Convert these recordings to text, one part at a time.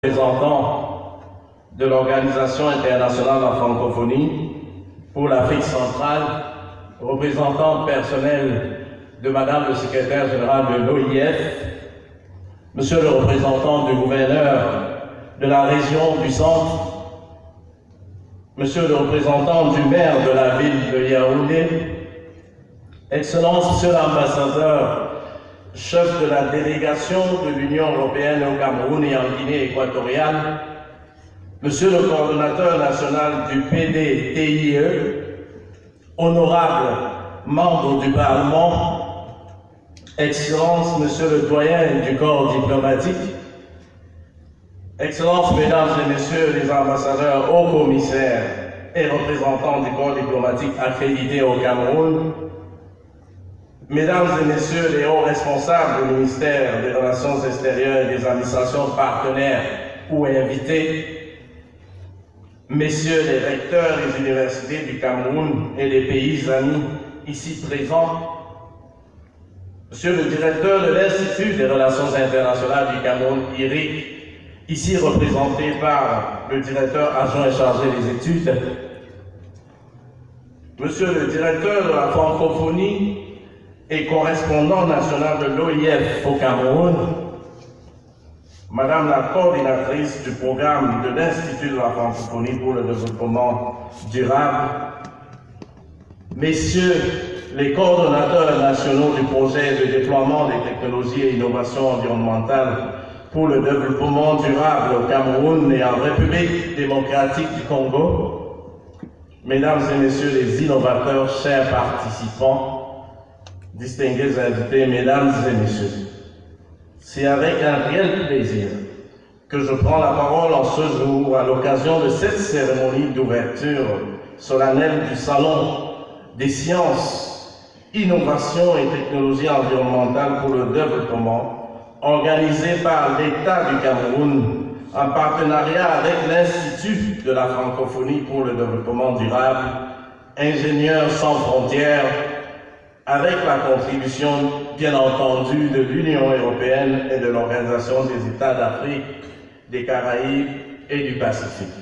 Représentant de l'Organisation internationale de la francophonie pour l'Afrique centrale, représentant personnel de Madame le secrétaire général de l'OIF, Monsieur le représentant du gouverneur de la région du centre, Monsieur le représentant du maire de la ville de Yaoundé, Excellence Monsieur l'ambassadeur, chef de la délégation de l'Union européenne au Cameroun et en Guinée équatoriale, Monsieur le coordonnateur national du PDTIE, honorable membre du Parlement, Excellence Monsieur le doyen du corps diplomatique, Excellences Mesdames et Messieurs les ambassadeurs, hauts commissaires et représentants du corps diplomatique accrédités au Cameroun, Mesdames et Messieurs les hauts responsables du ministère des Relations extérieures et des administrations partenaires ou invités, Messieurs les recteurs des universités du Cameroun et des pays amis ici présents, Monsieur le directeur de l'Institut des Relations internationales du Cameroun, IRIC, ici représenté par le directeur adjoint chargé des études, Monsieur le directeur de la francophonie et correspondant national de l'OIF au Cameroun, Madame la coordinatrice du programme de l'Institut de la francophonie pour le développement durable, Messieurs les coordonnateurs nationaux du projet de déploiement des technologies et innovations environnementales pour le développement durable au Cameroun et en République démocratique du Congo, Mesdames et Messieurs les innovateurs, chers participants, distingués invités, Mesdames et Messieurs, c'est avec un réel plaisir que je prends la parole en ce jour à l'occasion de cette cérémonie d'ouverture solennelle du Salon des sciences, innovations et technologies environnementales pour le développement, organisé par l'État du Cameroun en partenariat avec l'Institut de la francophonie pour le développement durable, Ingénieurs sans frontières, avec la contribution, bien entendu, de l'Union européenne et de l'Organisation des États d'Afrique, des Caraïbes et du Pacifique.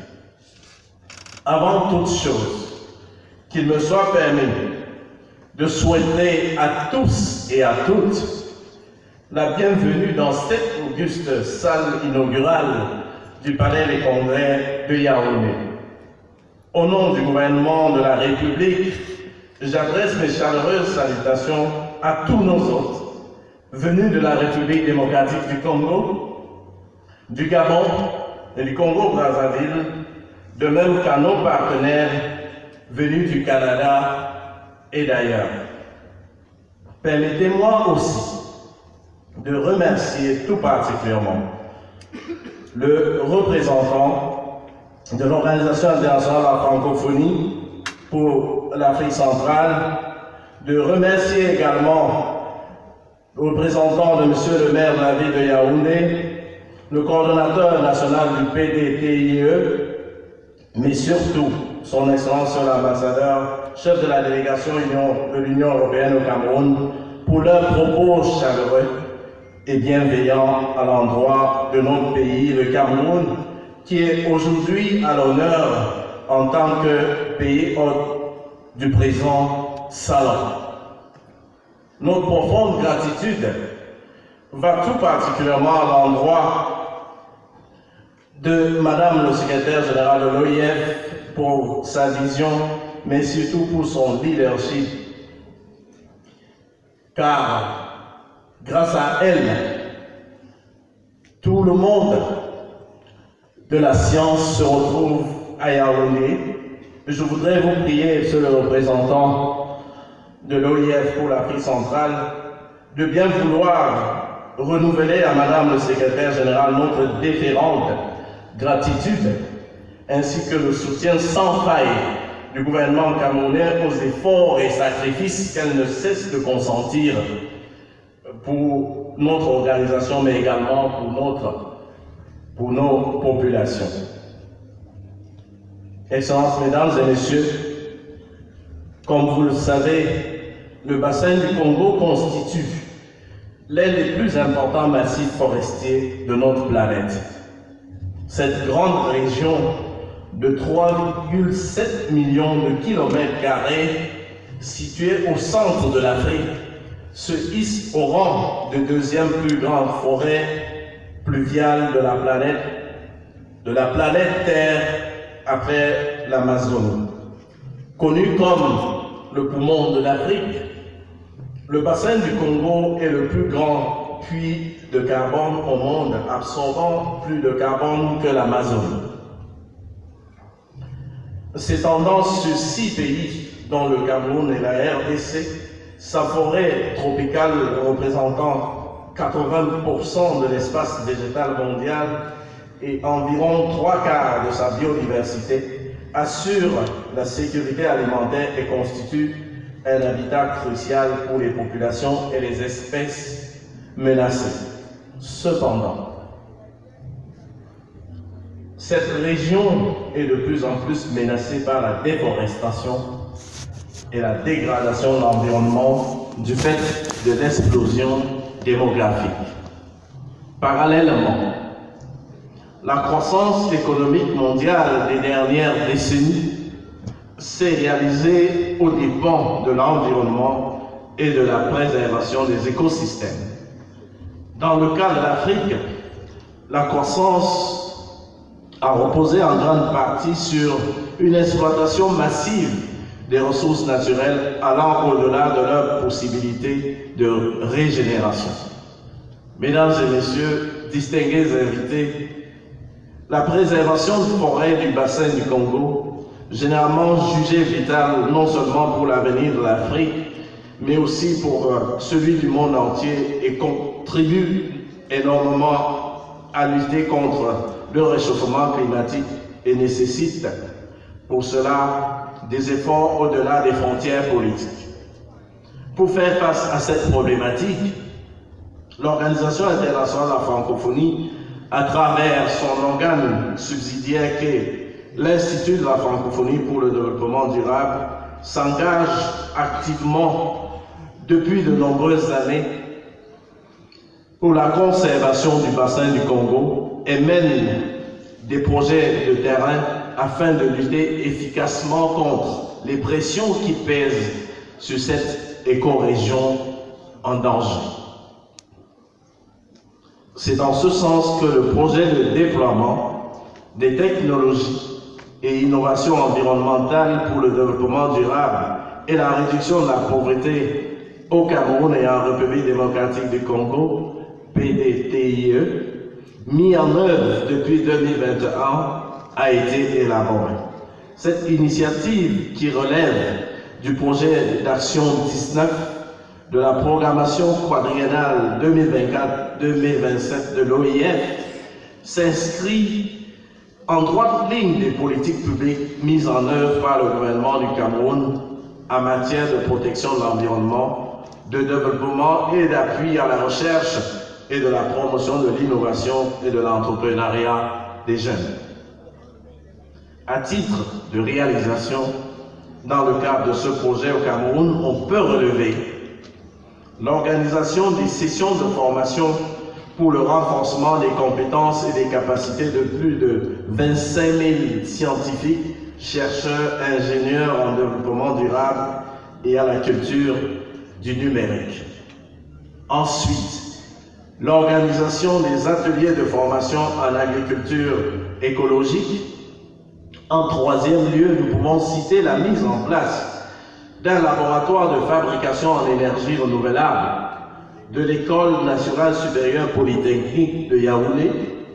Avant toute chose, qu'il me soit permis de souhaiter à tous et à toutes la bienvenue dans cette auguste salle inaugurale du Palais des Congrès de Yaoundé. Au nom du gouvernement de la République, j'adresse mes chaleureuses salutations à tous nos hôtes venus de la République démocratique du Congo, du Gabon et du Congo-Brazzaville, de même qu'à nos partenaires venus du Canada et d'ailleurs. Permettez-moi aussi de remercier tout particulièrement le représentant de l'Organisation internationale de la francophonie pour l'Afrique centrale, de remercier également le représentant de Monsieur le maire de la ville de Yaoundé, le coordonnateur national du PDTIE, mais surtout son Excellence l'ambassadeur, chef de la délégation de l'Union européenne au Cameroun, pour leurs propos chaleureux et bienveillants à l'endroit de notre pays, le Cameroun, qui est aujourd'hui à l'honneur en tant que pays hôte du présent salon. Notre profonde gratitude va tout particulièrement à l'endroit de Madame le secrétaire général de l'OIF pour sa vision, mais surtout pour son leadership. Car grâce à elle, tout le monde de la science se retrouve à Yaoundé. Je voudrais vous prier, Monsieur le représentant de l'OIF pour l'Afrique centrale, de bien vouloir renouveler à Madame le secrétaire général notre déférente gratitude, ainsi que le soutien sans faille du gouvernement camerounais aux efforts et sacrifices qu'elle ne cesse de consentir pour notre organisation, mais également pour nos populations. Excellences, Mesdames et Messieurs, comme vous le savez, le bassin du Congo constitue l'un des plus importants massifs forestiers de notre planète. Cette grande région de 3,7 millions de kilomètres carrés, située au centre de l'Afrique, se hisse au rang de deuxième plus grande forêt pluviale de la planète Terre après l'Amazonie. Connu comme le poumon de l'Afrique, le bassin du Congo est le plus grand puits de carbone au monde, absorbant plus de carbone que l'Amazonie. S'étendant sur 6 pays, dont le Cameroun et la RDC, sa forêt tropicale représentant 80% de l'espace végétal mondial et environ 3/4 de sa biodiversité, assure la sécurité alimentaire et constitue un habitat crucial pour les populations et les espèces menacées. Cependant, cette région est de plus en plus menacée par la déforestation et la dégradation de l'environnement du fait de l'explosion démographique. Parallèlement, la croissance économique mondiale des dernières décennies s'est réalisée aux dépens de l'environnement et de la préservation des écosystèmes. Dans le cas de l'Afrique, la croissance a reposé en grande partie sur une exploitation massive des ressources naturelles allant au-delà de leurs possibilités de régénération. Mesdames et messieurs, distingués invités, la préservation de forêts du bassin du Congo, généralement jugée vitale non seulement pour l'avenir de l'Afrique, mais aussi pour celui du monde entier, et contribue énormément à lutter contre le réchauffement climatique et nécessite pour cela des efforts au-delà des frontières politiques. Pour faire face à cette problématique, l'Organisation internationale de la francophonie, à travers son organe subsidiaire qu'est l'Institut de la francophonie pour le développement durable, s'engage activement depuis de nombreuses années pour la conservation du bassin du Congo et mène des projets de terrain afin de lutter efficacement contre les pressions qui pèsent sur cette écorégion en danger. C'est dans ce sens que le projet de déploiement des technologies et innovations environnementales pour le développement durable et la réduction de la pauvreté au Cameroun et en République démocratique du Congo, PDTIE, mis en œuvre depuis 2021, a été élaboré. Cette initiative, qui relève du projet d'action 19 de la programmation quadriennale 2024-2027 de l'OIF, s'inscrit en droite ligne des politiques publiques mises en œuvre par le gouvernement du Cameroun en matière de protection de l'environnement, de développement et d'appui à la recherche et de la promotion de l'innovation et de l'entrepreneuriat des jeunes. À titre de réalisation, dans le cadre de ce projet au Cameroun, on peut relever l'organisation des sessions de formation pour le renforcement des compétences et des capacités de plus de 25 000 scientifiques, chercheurs, ingénieurs en développement durable et à la culture du numérique. Ensuite, l'organisation des ateliers de formation en agriculture écologique. En troisième lieu, nous pouvons citer la mise en place d'un laboratoire de fabrication en énergie renouvelable de l'École nationale supérieure polytechnique de Yaoundé.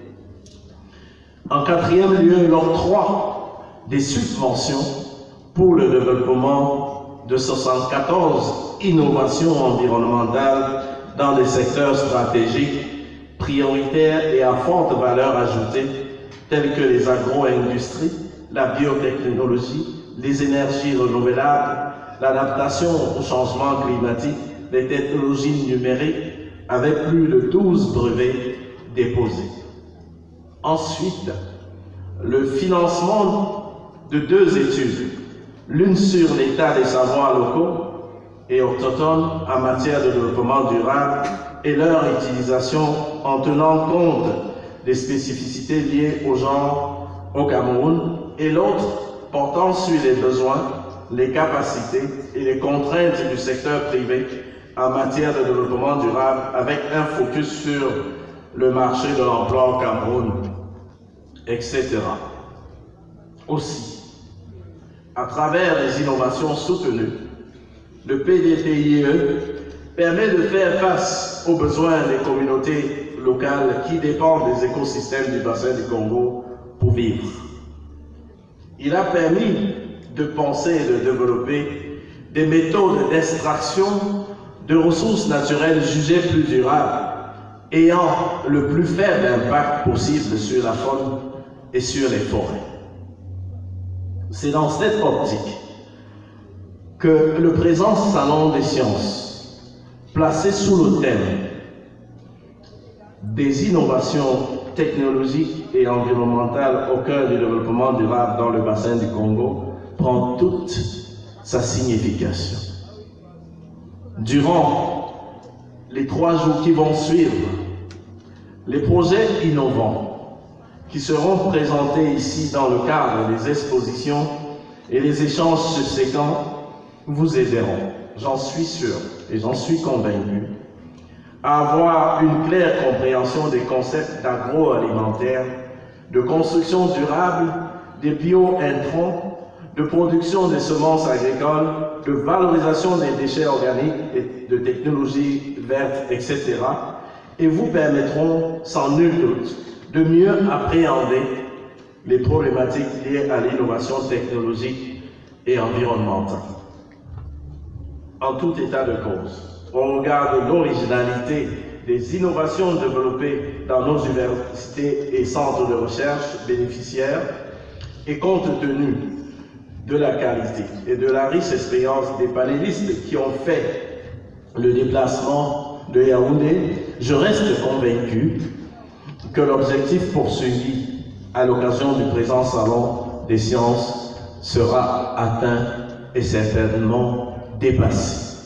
En quatrième lieu, l'octroi des subventions pour le développement de 74 innovations environnementales dans des secteurs stratégiques, prioritaires et à forte valeur ajoutée, tels que les agro-industries, la biotechnologie, les énergies renouvelables, l'adaptation au changement climatique, les technologies numériques, avec plus de 12 brevets déposés. Ensuite, le financement de 2 études, l'une sur l'état des savoirs locaux et autochtones en matière de développement durable et leur utilisation en tenant compte des spécificités liées au genre au Cameroun, et l'autre portant sur les besoins, les capacités et les contraintes du secteur privé en matière de développement durable, avec un focus sur le marché de l'emploi au Cameroun, etc. Aussi, à travers les innovations soutenues, le PDPIE permet de faire face aux besoins des communautés locales qui dépendent des écosystèmes du bassin du Congo pour vivre. Il a permis de penser et de développer des méthodes d'extraction de ressources naturelles jugées plus durables, ayant le plus faible impact possible sur la faune et sur les forêts. C'est dans cette optique que le présent Salon des sciences, placé sous le thème des innovations technologiques et environnementales au cœur du développement durable dans le bassin du Congo, prend toute sa signification. Durant les 3 jours qui vont suivre, les projets innovants qui seront présentés ici dans le cadre des expositions et les échanges subséquents vous aideront, j'en suis sûr et j'en suis convaincu, à avoir une claire compréhension des concepts d'agroalimentaire, de construction durable, des bio-intrants, de production des semences agricoles, de valorisation des déchets organiques et de technologies vertes, etc. et vous permettront, sans nul doute, de mieux appréhender les problématiques liées à l'innovation technologique et environnementale. En tout état de cause, au regard de l'originalité des innovations développées dans nos universités et centres de recherche bénéficiaires, et compte tenu de la qualité et de la riche expérience des panélistes qui ont fait le déplacement de Yaoundé, je reste convaincu que l'objectif poursuivi à l'occasion du présent Salon des sciences sera atteint et certainement dépassé.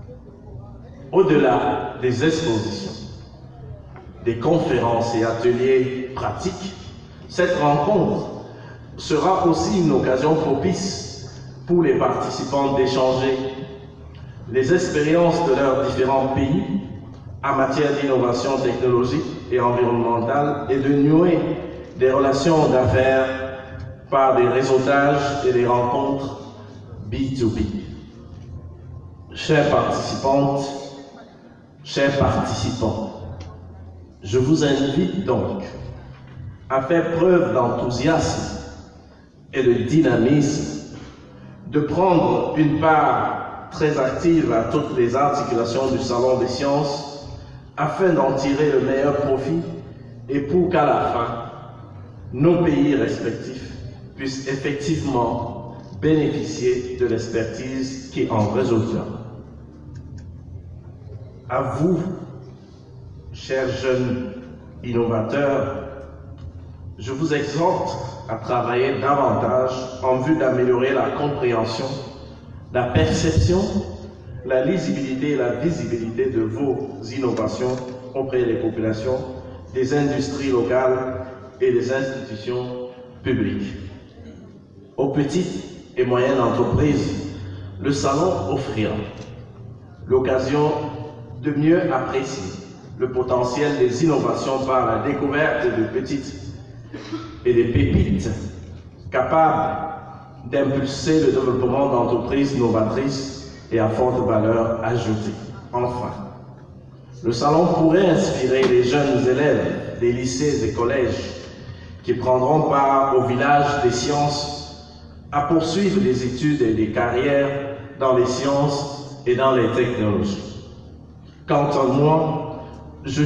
Au-delà des expositions, des conférences et ateliers pratiques, cette rencontre sera aussi une occasion propice pour les participants d'échanger les expériences de leurs différents pays en matière d'innovation technologique et environnementale et de nouer des relations d'affaires par des réseautages et des rencontres B2B. Chères participantes, chers participants, je vous invite donc à faire preuve d'enthousiasme et de dynamisme, de prendre une part très active à toutes les articulations du Salon des sciences afin d'en tirer le meilleur profit et pour qu'à la fin, nos pays respectifs puissent effectivement bénéficier de l'expertise qui en résultera. À vous, chers jeunes innovateurs, je vous exhorte à travailler davantage en vue d'améliorer la compréhension, la perception, la lisibilité et la visibilité de vos innovations auprès des populations, des industries locales et des institutions publiques. Aux petites et moyennes entreprises, le salon offrira l'occasion de mieux apprécier le potentiel des innovations par la découverte de petites et des pépites capables d'impulser le développement d'entreprises novatrices et à forte valeur ajoutée. Enfin, le salon pourrait inspirer les jeunes élèves des lycées et collèges qui prendront part au village des sciences à poursuivre des études et des carrières dans les sciences et dans les technologies. Quant à moi,